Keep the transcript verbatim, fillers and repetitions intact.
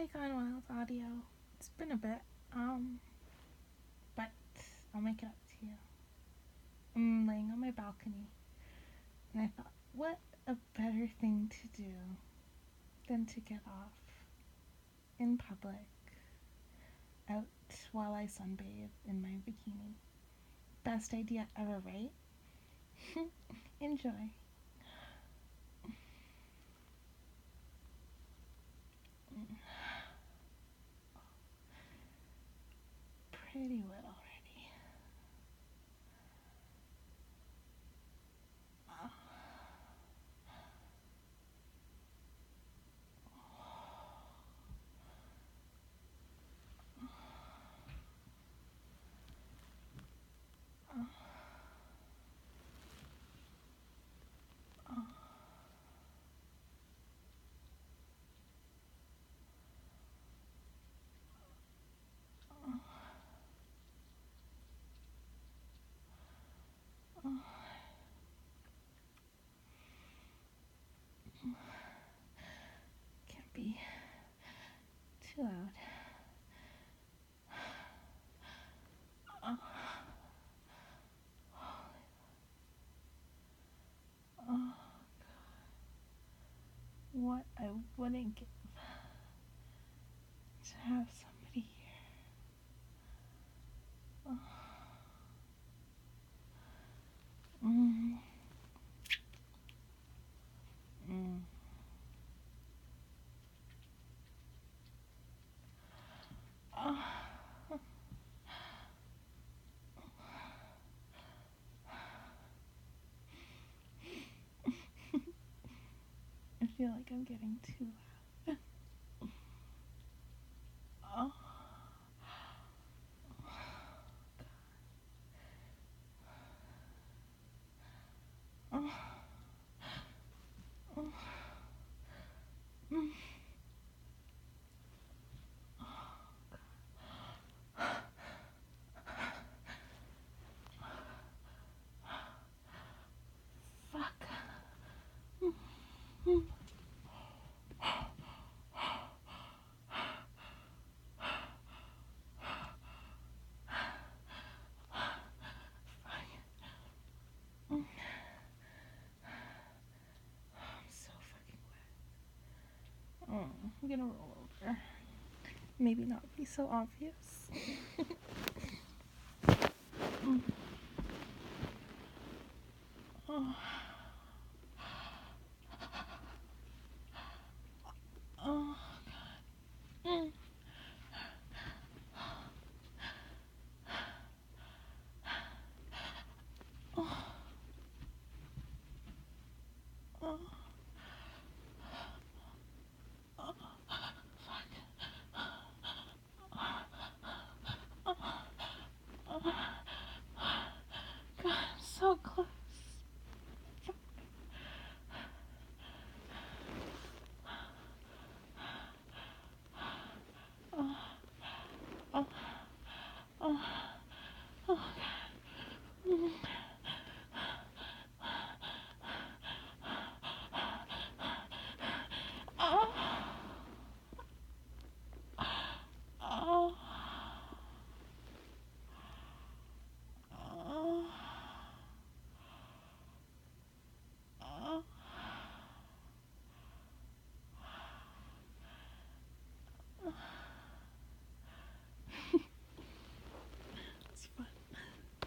Hi Conwell's audio. It's been a bit, um, but I'll make it up to you. I'm laying on my balcony, and I thought, what a better thing to do than to get off in public, out while I sunbathe in my bikini. Best idea ever, right? Enjoy. Pretty wet already. Oh. Oh. Oh. Oh. Can't be too loud. Oh. Oh. What I wouldn't give to have somebody here. Oh. Mm. Mm. Oh. I feel like I'm getting too loud. Oh. Oh. Oh. Mm. Fuck. Mm. Mm. I'm so fucking wet. Oh, I'm gonna roll over. Maybe not be so obvious. Mm. Oh.